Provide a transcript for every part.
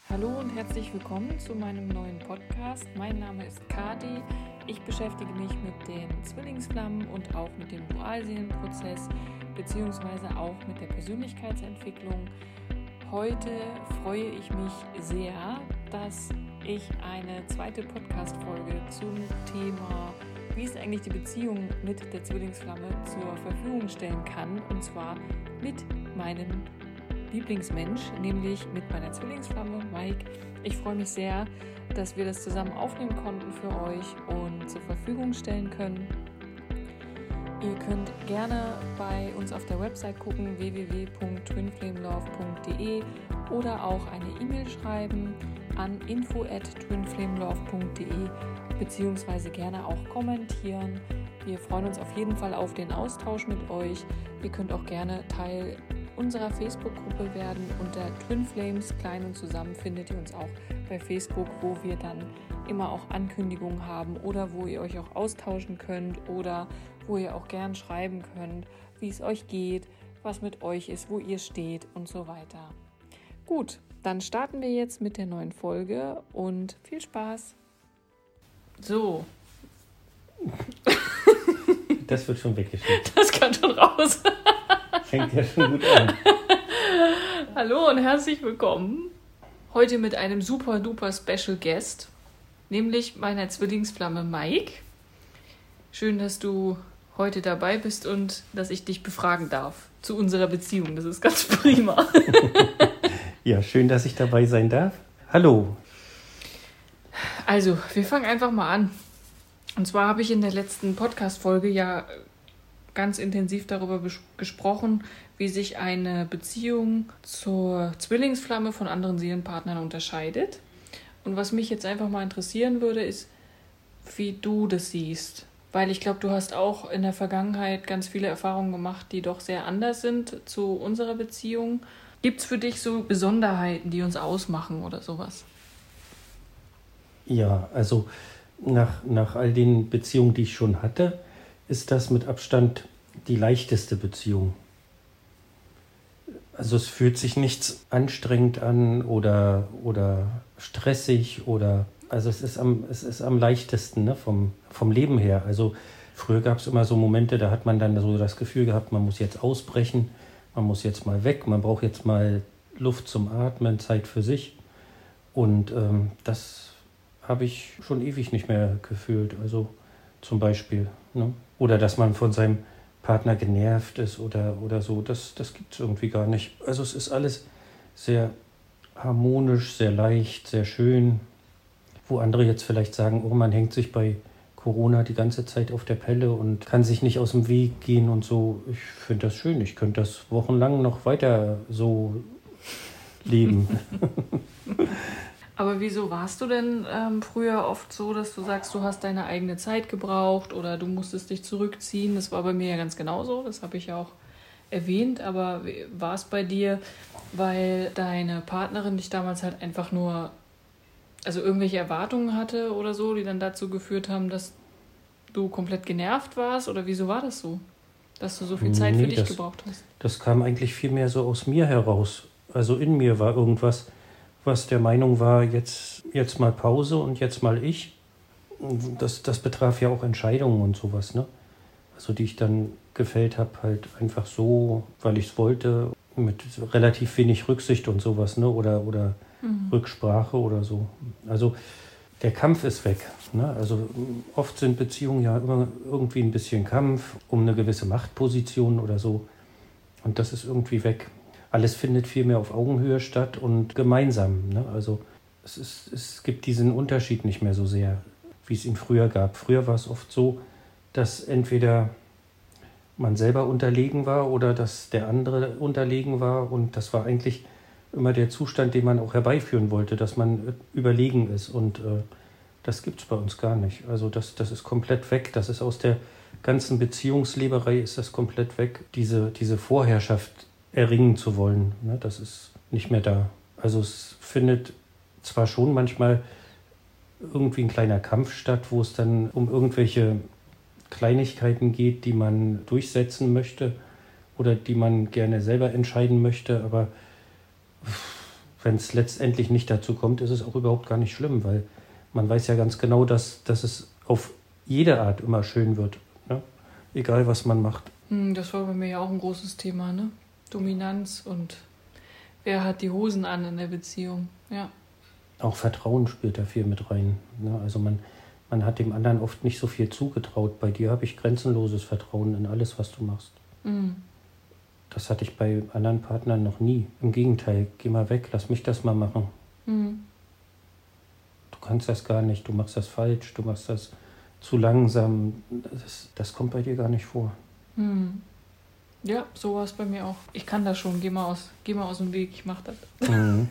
Hallo und herzlich willkommen zu meinem neuen Podcast. Mein Name ist Kati. Ich beschäftige mich mit den Zwillingsflammen und auch mit dem Dualseelenprozess beziehungsweise auch mit der Persönlichkeitsentwicklung. Heute freue ich mich sehr, dass ich eine zweite Podcast-Folge zum Thema, wie ist eigentlich die Beziehung mit der Zwillingsflamme, zur Verfügung stellen kann, und zwar mit meinem Lieblingsmensch, nämlich mit meiner Zwillingsflamme Mike. Ich freue mich sehr, dass wir das zusammen aufnehmen konnten für euch und zur Verfügung stellen können. Ihr könnt gerne bei uns auf der Website gucken, www.twinflamelove.de, oder auch eine E-Mail schreiben an info@twinflamelove.de beziehungsweise gerne auch kommentieren. Wir freuen uns auf jeden Fall auf den Austausch mit euch. Ihr könnt auch gerne Teil unserer Facebook-Gruppe werden. Unter Twin Flames klein und zusammen findet ihr uns auch bei Facebook, wo wir dann immer auch Ankündigungen haben oder wo ihr euch auch austauschen könnt oder wo ihr auch gern schreiben könnt, wie es euch geht, was mit euch ist, wo ihr steht und so weiter. Gut, dann starten wir jetzt mit der neuen Folge und viel Spaß. So. Das wird schon weggeschnitten. Das kann schon raus. Fängt ja schon gut an. Hallo und herzlich willkommen. Heute mit einem super duper Special Guest, nämlich meiner Zwillingsflamme Mike. Schön, dass du heute dabei bist und dass ich dich befragen darf zu unserer Beziehung. Das ist ganz prima. Ja, schön, dass ich dabei sein darf. Hallo. Also, wir fangen einfach mal an. Und zwar habe ich in der letzten Podcast-Folge ja ganz intensiv darüber gesprochen, wie sich eine Beziehung zur Zwillingsflamme von anderen Seelenpartnern unterscheidet. Und was mich jetzt einfach mal interessieren würde, ist, wie du das siehst. Weil ich glaube, du hast auch in der Vergangenheit ganz viele Erfahrungen gemacht, die doch sehr anders sind zu unserer Beziehung. Gibt es für dich so Besonderheiten, die uns ausmachen oder sowas? Ja, also nach all den Beziehungen, die ich schon hatte, ist das mit Abstand die leichteste Beziehung. Also es fühlt sich nichts anstrengend an oder stressig also es ist am leichtesten, ne, vom Leben her. Also früher gab es immer so Momente, da hat man dann so das Gefühl gehabt, man muss jetzt ausbrechen, man muss jetzt mal weg, man braucht jetzt mal Luft zum Atmen, Zeit für sich. Und das habe ich schon ewig nicht mehr gefühlt. Also zum Beispiel, ne? Oder dass man von seinem Partner genervt ist oder so, das gibt es irgendwie gar nicht. Also es ist alles sehr harmonisch, sehr leicht, sehr schön. Wo andere jetzt vielleicht sagen, oh, man hängt sich bei Corona die ganze Zeit auf der Pelle und kann sich nicht aus dem Weg gehen und so. Ich finde das schön. Ich könnte das wochenlang noch weiter so leben. Aber wieso warst du denn früher oft so, dass du sagst, du hast deine eigene Zeit gebraucht oder du musstest dich zurückziehen? Das war bei mir ja ganz genauso, das habe ich ja auch erwähnt. Aber war es bei dir, weil deine Partnerin dich damals halt einfach nur, also irgendwelche Erwartungen hatte oder so, die dann dazu geführt haben, dass du komplett genervt warst? Oder wieso war das so, dass du so viel Zeit für dich gebraucht hast? Das kam eigentlich viel mehr so aus mir heraus. Also in mir war irgendwas, was der Meinung war, jetzt mal Pause und jetzt mal ich. Das betraf ja auch Entscheidungen und sowas, ne? Also die ich dann gefällt habe, halt einfach so, weil ich es wollte, mit relativ wenig Rücksicht und sowas, ne? Oder Rücksprache oder so. Also der Kampf ist weg, ne? Also oft sind Beziehungen ja immer irgendwie ein bisschen Kampf um eine gewisse Machtposition oder so. Und das ist irgendwie weg. Alles findet viel mehr auf Augenhöhe statt und gemeinsam, ne? Also es gibt diesen Unterschied nicht mehr so sehr, wie es ihn früher gab. Früher war es oft so, dass entweder man selber unterlegen war oder dass der andere unterlegen war. Und das war eigentlich immer der Zustand, den man auch herbeiführen wollte, dass man überlegen ist. Und das gibt es bei uns gar nicht. Also das ist komplett weg. Das ist aus der ganzen Beziehungsleberei ist das komplett weg. Diese Vorherrschaft erringen zu wollen, ne, das ist nicht mehr da. Also es findet zwar schon manchmal irgendwie ein kleiner Kampf statt, wo es dann um irgendwelche Kleinigkeiten geht, die man durchsetzen möchte oder die man gerne selber entscheiden möchte, aber wenn es letztendlich nicht dazu kommt, ist es auch überhaupt gar nicht schlimm, weil man weiß ja ganz genau, dass es auf jede Art immer schön wird. Ne? Egal, was man macht. Das war bei mir ja auch ein großes Thema, ne? Dominanz und wer hat die Hosen an in der Beziehung, ja. Auch Vertrauen spielt da viel mit rein. Ne? Also man hat dem anderen oft nicht so viel zugetraut. Bei dir habe ich grenzenloses Vertrauen in alles, was du machst. Das hatte ich bei anderen Partnern noch nie. Im Gegenteil, geh mal weg, lass mich das mal machen. Du kannst das gar nicht, du machst das falsch, du machst das zu langsam. Das kommt bei dir gar nicht vor. Ja, so war es bei mir auch. Ich kann das schon, geh mal aus dem Weg, ich mach das.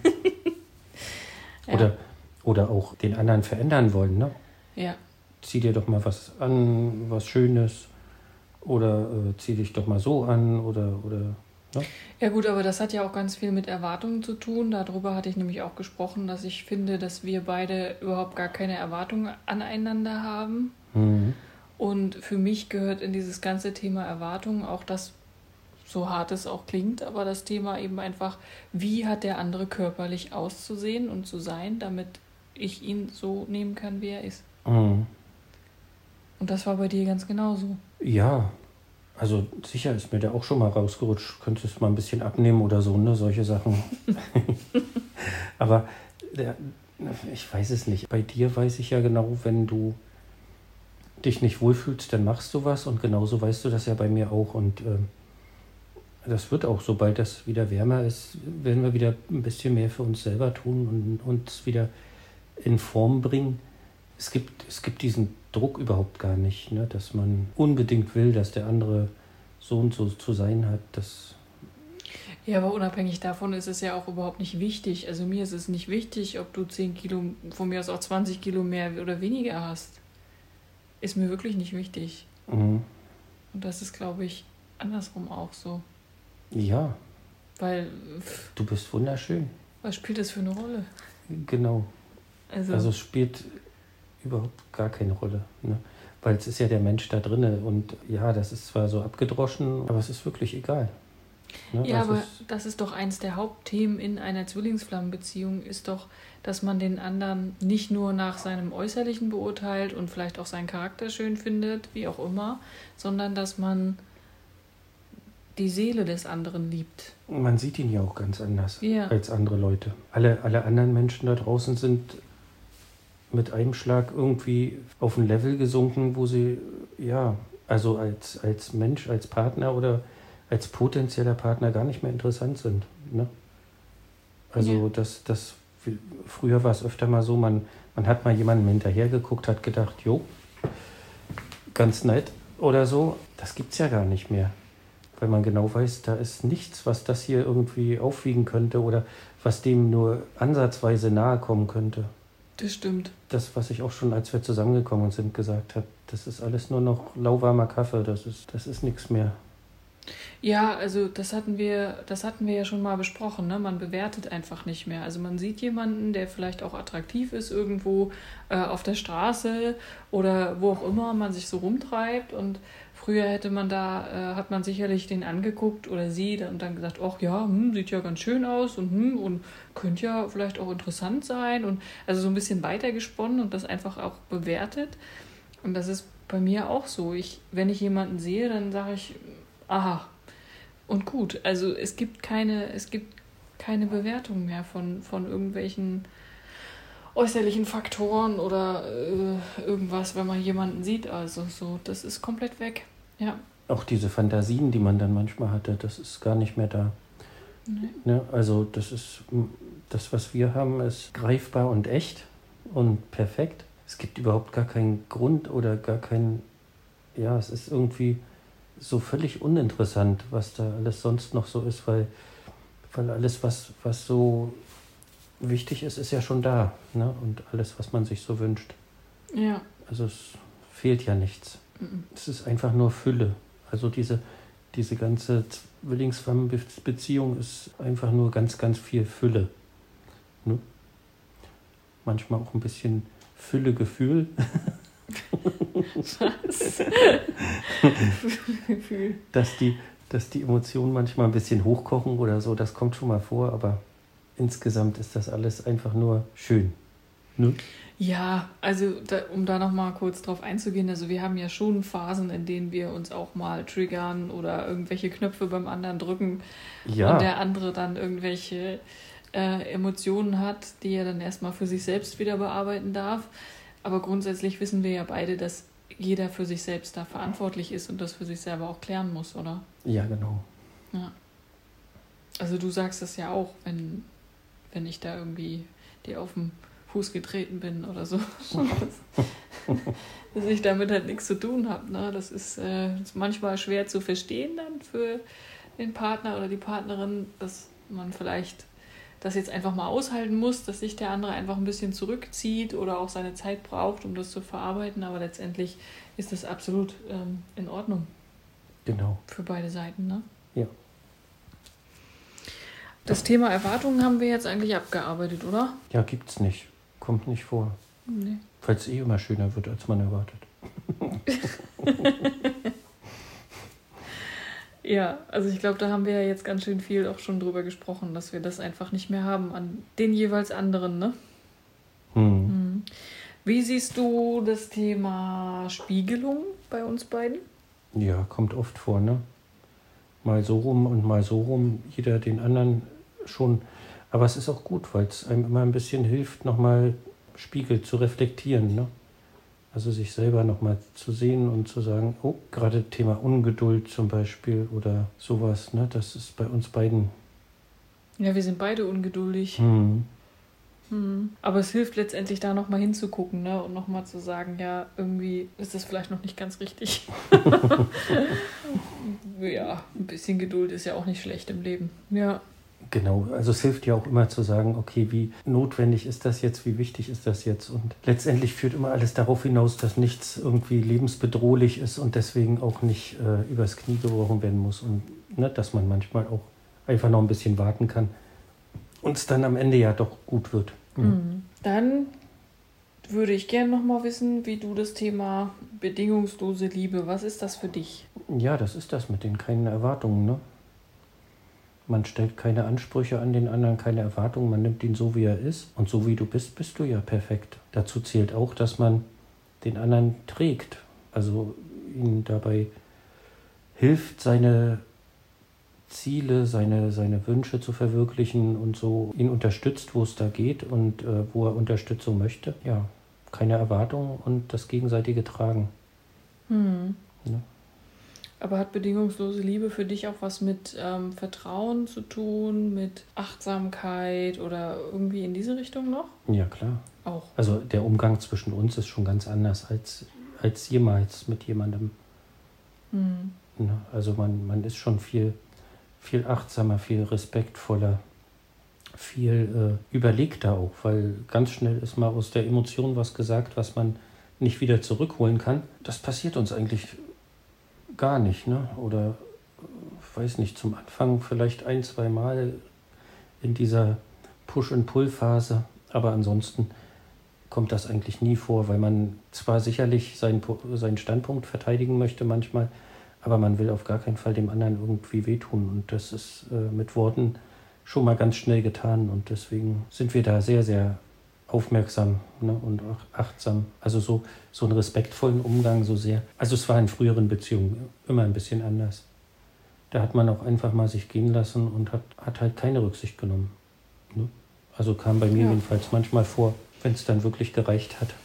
Ja. Oder auch den anderen verändern wollen, ne? Ja. Zieh dir doch mal was an, was Schönes. Oder zieh dich doch mal so an. Oder ne? Ja gut, aber das hat ja auch ganz viel mit Erwartungen zu tun. Darüber hatte ich nämlich auch gesprochen, dass ich finde, dass wir beide überhaupt gar keine Erwartungen aneinander haben. Und für mich gehört in dieses ganze Thema Erwartungen auch das, so hart es auch klingt, aber das Thema eben einfach, wie hat der andere körperlich auszusehen und zu sein, damit ich ihn so nehmen kann, wie er ist. Und das war bei dir ganz genauso. Ja, also sicher ist mir da auch schon mal rausgerutscht. Könntest du mal ein bisschen abnehmen oder so, ne? Solche Sachen. Aber ich weiß es nicht. Bei dir weiß ich ja genau, wenn du dich nicht wohlfühlst, dann machst du was. Und genauso weißt du das ja bei mir auch. Und das wird auch, sobald das wieder wärmer ist, werden wir wieder ein bisschen mehr für uns selber tun und uns wieder in Form bringen. Es gibt diesen Druck überhaupt gar nicht, ne? Dass man unbedingt will, dass der andere so und so zu sein hat. Ja, aber unabhängig davon ist es ja auch überhaupt nicht wichtig. Also mir ist es nicht wichtig, ob du 10 Kilo, von mir aus auch 20 Kilo mehr oder weniger hast. Ist mir wirklich nicht wichtig. Und das ist, glaube ich, andersrum auch so. Ja. Weil... Du bist wunderschön. Was spielt das für eine Rolle? Genau. Also es spielt überhaupt gar keine Rolle. Ne? Weil es ist ja der Mensch da drinne. Und ja, das ist zwar so abgedroschen, aber es ist wirklich egal. Ne? Ja, also aber das ist doch eins der Hauptthemen in einer Zwillingsflammenbeziehung, ist doch, dass man den anderen nicht nur nach seinem Äußerlichen beurteilt und vielleicht auch seinen Charakter schön findet, wie auch immer, sondern dass man die Seele des anderen liebt. Man sieht ihn ja auch ganz anders als andere Leute. Alle anderen Menschen da draußen sind mit einem Schlag irgendwie auf ein Level gesunken, wo sie, ja, also als Mensch, als Partner oder als potenzieller Partner gar nicht mehr interessant sind. Ne? Also früher war es öfter mal so, man hat mal jemandem hinterhergeguckt, hat gedacht, jo, ganz nett oder so. Das gibt's ja gar nicht mehr. Weil man genau weiß, da ist nichts, was das hier irgendwie aufwiegen könnte oder was dem nur ansatzweise nahe kommen könnte. Das stimmt. Das, was ich auch schon, als wir zusammengekommen sind, gesagt habe, das ist alles nur noch lauwarmer Kaffee, das ist nichts mehr. Ja, also das hatten wir ja schon mal besprochen, ne? Man bewertet einfach nicht mehr. Also man sieht jemanden, der vielleicht auch attraktiv ist irgendwo auf der Straße oder wo auch immer man sich so rumtreibt, und früher hat man sicherlich den angeguckt oder sie und dann gesagt, ach ja, sieht ja ganz schön aus und könnte ja vielleicht auch interessant sein, und also so ein bisschen weitergesponnen und das einfach auch bewertet. Und das ist bei mir auch so. Wenn ich jemanden sehe, dann sage ich, aha, und gut. Also es gibt keine Bewertung mehr von irgendwelchen äußerlichen Faktoren oder irgendwas, wenn man jemanden sieht. Also so, das ist komplett weg. Ja. Auch diese Fantasien, die man dann manchmal hatte, das ist gar nicht mehr da. Nee. Ne? Also das, was wir haben, ist greifbar und echt und perfekt. Es gibt überhaupt gar keinen Grund oder gar keinen, ja, es ist irgendwie so völlig uninteressant, was da alles sonst noch so ist, weil alles, was so wichtig ist, ist ja schon da, ne? Und alles, was man sich so wünscht. Ja. Also es fehlt ja nichts. Es ist einfach nur Fülle. Also diese ganze Zwillingsflammenbeziehung ist einfach nur ganz, ganz viel Fülle. Ne? Manchmal auch ein bisschen Füllegefühl. Was? Dass die Emotionen manchmal ein bisschen hochkochen oder so, das kommt schon mal vor, aber insgesamt ist das alles einfach nur schön. Ne? Ja, also um da nochmal kurz drauf einzugehen, also wir haben ja schon Phasen, in denen wir uns auch mal triggern oder irgendwelche Knöpfe beim anderen drücken Ja, und der andere dann irgendwelche Emotionen hat, die er dann erstmal für sich selbst wieder bearbeiten darf. Aber grundsätzlich wissen wir ja beide, dass jeder für sich selbst da verantwortlich ist und das für sich selber auch klären muss, oder? ja, genau. Ja. Also du sagst das ja auch, wenn ich da irgendwie dir auf den Fuß getreten bin oder so. Dass ich damit halt nichts zu tun habe. Ne? Das ist manchmal schwer zu verstehen dann für den Partner oder die Partnerin, dass man vielleicht das jetzt einfach mal aushalten muss, dass sich der andere einfach ein bisschen zurückzieht oder auch seine Zeit braucht, um das zu verarbeiten. Aber letztendlich ist das absolut in Ordnung Genau. für beide Seiten. Ne? Ja. Das Thema Erwartungen haben wir jetzt eigentlich abgearbeitet, oder? Ja, gibt's nicht. Kommt nicht vor. Nee. Weil es immer schöner wird, als man erwartet. Ja, also ich glaube, da haben wir ja jetzt ganz schön viel auch schon drüber gesprochen, dass wir das einfach nicht mehr haben an den jeweils anderen, ne? Hm. Wie siehst du das Thema Spiegelung bei uns beiden? Ja, kommt oft vor, ne? Mal so rum und mal so rum. Jeder den anderen schon. Aber es ist auch gut, weil es einem immer ein bisschen hilft, nochmal Spiegel zu reflektieren, ne? Also sich selber nochmal zu sehen und zu sagen, oh, gerade Thema Ungeduld zum Beispiel oder sowas, ne? Das ist bei uns beiden. Ja, wir sind beide ungeduldig. Aber es hilft letztendlich da nochmal hinzugucken, ne? Und nochmal zu sagen, ja, irgendwie ist das vielleicht noch nicht ganz richtig. Ja, ein bisschen Geduld ist ja auch nicht schlecht im Leben. Ja. Genau, also es hilft ja auch immer zu sagen, okay, wie notwendig ist das jetzt, wie wichtig ist das jetzt? Und letztendlich führt immer alles darauf hinaus, dass nichts irgendwie lebensbedrohlich ist und deswegen auch nicht übers Knie gebrochen werden muss. Und ne, dass man manchmal auch einfach noch ein bisschen warten kann und es dann am Ende ja doch gut wird. Dann würde ich gerne nochmal wissen, wie du das Thema bedingungslose Liebe, was ist das für dich? Ja, das ist das mit den keinen Erwartungen, ne? Man stellt keine Ansprüche an den anderen, keine Erwartungen, man nimmt ihn so, wie er ist. Und so wie du bist, bist du ja perfekt. Dazu zählt auch, dass man den anderen trägt. Also ihm dabei hilft, seine Ziele, seine Wünsche zu verwirklichen und so ihn unterstützt, wo es da geht und wo er Unterstützung möchte. Ja, keine Erwartungen und das gegenseitige Tragen. Ja. Aber hat bedingungslose Liebe für dich auch was mit Vertrauen zu tun, mit Achtsamkeit oder irgendwie in diese Richtung noch? Ja, klar. Auch. Also der Umgang zwischen uns ist schon ganz anders als jemals mit jemandem. Ja, also man ist schon viel achtsamer, viel respektvoller, viel überlegter auch, weil ganz schnell ist mal aus der Emotion was gesagt, was man nicht wieder zurückholen kann. Das passiert uns eigentlich gar nicht, ne? Oder, weiß nicht, zum Anfang vielleicht 1-2 Mal in dieser Push-and-Pull-Phase, aber ansonsten kommt das eigentlich nie vor, weil man zwar sicherlich seinen Standpunkt verteidigen möchte manchmal, aber man will auf gar keinen Fall dem anderen irgendwie wehtun und das ist mit Worten schon mal ganz schnell getan und deswegen sind wir da sehr, sehr aufmerksam, ne, und auch achtsam. Also so einen respektvollen Umgang so sehr. Also es war in früheren Beziehungen immer ein bisschen anders. Da hat man auch einfach mal sich gehen lassen und hat halt keine Rücksicht genommen. Ne? Also kam bei mir jedenfalls manchmal vor, wenn es dann wirklich gereicht hat.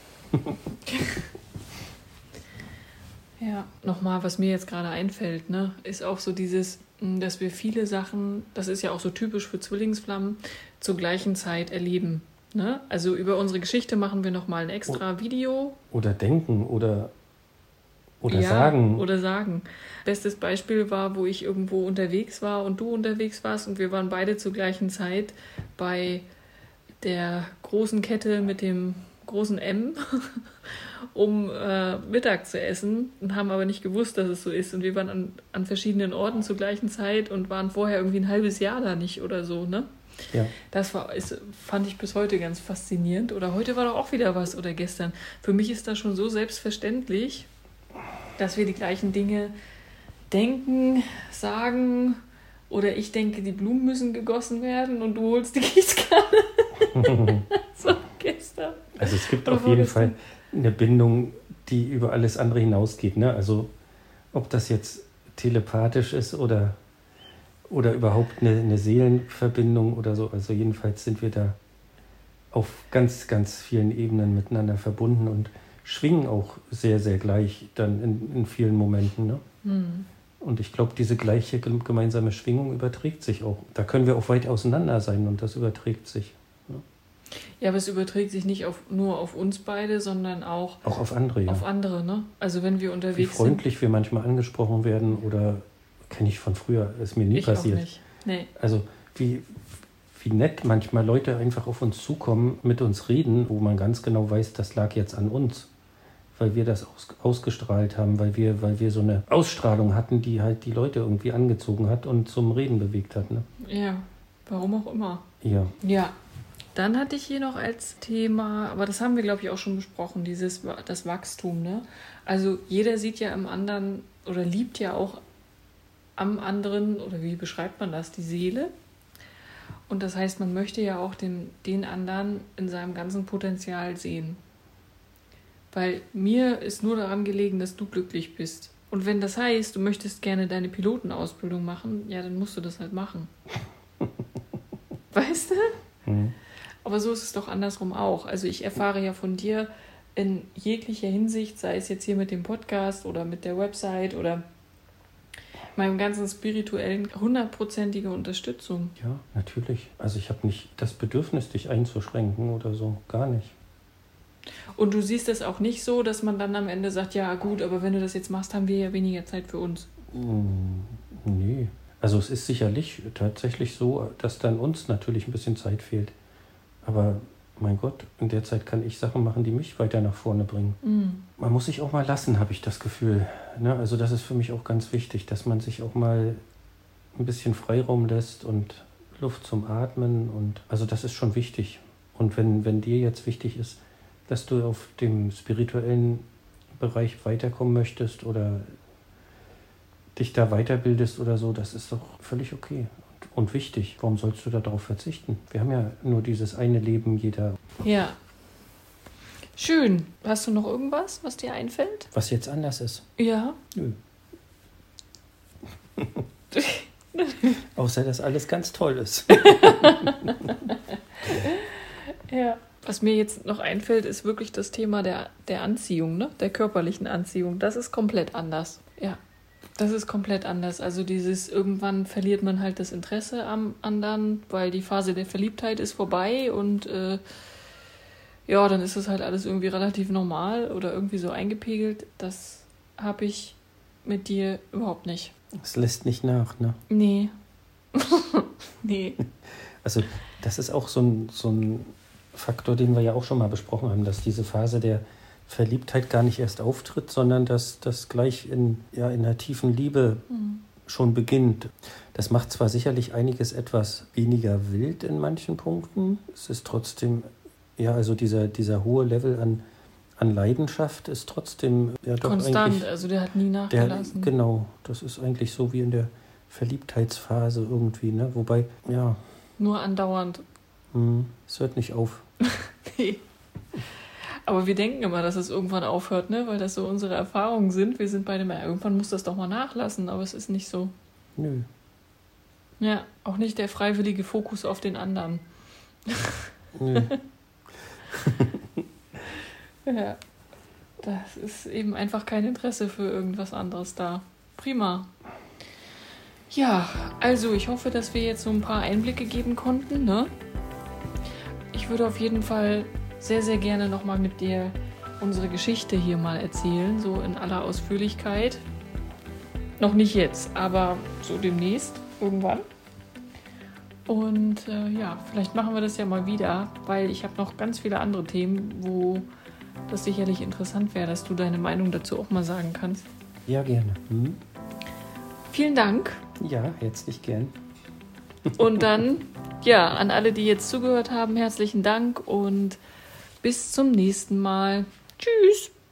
Ja, nochmal, was mir jetzt gerade einfällt, ne, ist auch so dieses, dass wir viele Sachen, das ist ja auch so typisch für Zwillingsflammen, zur gleichen Zeit erleben. Ne? Also über unsere Geschichte machen wir nochmal ein extra Video. Oder denken oder Ja, sagen. oder sagen. Bestes Beispiel war, wo ich irgendwo unterwegs war und du unterwegs warst und wir waren beide zur gleichen Zeit bei der großen Kette mit dem großen M, um Mittag zu essen und haben aber nicht gewusst, dass es so ist. Und wir waren an verschiedenen Orten zur gleichen Zeit und waren vorher irgendwie ein halbes Jahr da nicht oder so, ne? Ja. Das fand ich bis heute ganz faszinierend. Oder heute war doch auch wieder was oder gestern. Für mich ist das schon so selbstverständlich, dass wir die gleichen Dinge denken, sagen Oder ich denke, die Blumen müssen gegossen werden und du holst die Gießkanne. So, gestern. Also es gibt auf jeden Fall eine Bindung, die über alles andere hinausgeht. Ne? Also ob das jetzt telepathisch ist oder überhaupt eine Seelenverbindung oder so. Also jedenfalls sind wir da auf ganz, ganz vielen Ebenen miteinander verbunden und schwingen auch sehr, sehr gleich dann in vielen Momenten. Ne? Und ich glaube, diese gleiche gemeinsame Schwingung überträgt sich auch. Da können wir auch weit auseinander sein und das überträgt sich. Ne? Ja, aber es überträgt sich nicht nur auf uns beide, sondern auch auf andere. Ja. Auf andere, ne? Also wenn wir unterwegs sind. Wie freundlich wir manchmal angesprochen werden oder kenne ich von früher, ist mir nie passiert. Auch nicht. Nee. Also wie nett manchmal Leute einfach auf uns zukommen, mit uns reden, wo man ganz genau weiß, das lag jetzt an uns. Weil wir das ausgestrahlt haben, weil wir so eine Ausstrahlung hatten, die halt die Leute irgendwie angezogen hat und zum Reden bewegt hat. Ne? Ja, warum auch immer. Ja. Ja. Dann hatte ich hier noch als Thema, aber das haben wir, glaube ich, auch schon besprochen, das Wachstum. Ne? Also jeder sieht ja im anderen oder liebt ja auch am anderen, oder wie beschreibt man das, die Seele. Und das heißt, man möchte ja auch den anderen in seinem ganzen Potenzial sehen. Weil mir ist nur daran gelegen, dass du glücklich bist. Und wenn das heißt, du möchtest gerne deine Pilotenausbildung machen, ja, dann musst du das halt machen. Weißt du? Mhm. Aber so ist es doch andersrum auch. Also ich erfahre ja von dir in jeglicher Hinsicht, sei es jetzt hier mit dem Podcast oder mit der Website oder meinem ganzen spirituellen, 100%ige Unterstützung. Ja, natürlich. Also ich habe nicht das Bedürfnis, dich einzuschränken oder so. Gar nicht. Und du siehst es auch nicht so, dass man dann am Ende sagt, ja gut, aber wenn du das jetzt machst, haben wir ja weniger Zeit für uns. Nee. Also es ist sicherlich tatsächlich so, dass dann uns natürlich ein bisschen Zeit fehlt. Aber mein Gott, in der Zeit kann ich Sachen machen, die mich weiter nach vorne bringen. Man muss sich auch mal lassen, habe ich das Gefühl. Ne? Also das ist für mich auch ganz wichtig, dass man sich auch mal ein bisschen Freiraum lässt und Luft zum Atmen. Und also das ist schon wichtig. Und wenn dir jetzt wichtig ist, dass du auf dem spirituellen Bereich weiterkommen möchtest oder dich da weiterbildest oder so, das ist doch völlig okay und wichtig. Warum sollst du darauf verzichten? Wir haben ja nur dieses eine Leben, jeder. Ja. Schön. Hast du noch irgendwas, was dir einfällt? Was jetzt anders ist? Ja. Nö. Außer, dass alles ganz toll ist. Ja. Was mir jetzt noch einfällt, ist wirklich das Thema der Anziehung, ne? Der körperlichen Anziehung. Das ist komplett anders. Ja, das ist komplett anders. Also irgendwann verliert man halt das Interesse am anderen, weil die Phase der Verliebtheit ist vorbei und ja, dann ist es halt alles irgendwie relativ normal oder irgendwie so eingepegelt. Das habe ich mit dir überhaupt nicht. Es lässt nicht nach, ne? Nee. Nee. Also das ist auch so ein Faktor, den wir ja auch schon mal besprochen haben, dass diese Phase der Verliebtheit gar nicht erst auftritt, sondern dass das gleich in einer tiefen Liebe schon beginnt. Das macht zwar sicherlich einiges etwas weniger wild in manchen Punkten, es ist trotzdem, ja, also dieser hohe Level an Leidenschaft ist trotzdem ja doch konstant, also der hat nie nachgelassen. Genau, das ist eigentlich so wie in der Verliebtheitsphase irgendwie, ne? Wobei, ja. Nur andauernd. Es hört nicht auf. Nee. Aber wir denken immer, dass es irgendwann aufhört, ne? Weil das so unsere Erfahrungen sind. Wir sind beide mal, irgendwann muss das doch mal nachlassen, aber es ist nicht so. Nö. Ja, auch nicht der freiwillige Fokus auf den anderen. Nö. Ja, das ist eben einfach kein Interesse für irgendwas anderes da. Prima. Ja, also ich hoffe, dass wir jetzt so ein paar Einblicke geben konnten, ne? Ich würde auf jeden Fall sehr, sehr gerne nochmal mit dir unsere Geschichte hier mal erzählen, so in aller Ausführlichkeit. Noch nicht jetzt, aber so demnächst, irgendwann. Und ja, vielleicht machen wir das ja mal wieder, weil ich habe noch ganz viele andere Themen, wo das sicherlich interessant wäre, dass du deine Meinung dazu auch mal sagen kannst. Ja, gerne. Vielen Dank. Ja, herzlich gern. Und dann, ja, an alle, die jetzt zugehört haben, herzlichen Dank und bis zum nächsten Mal. Tschüss.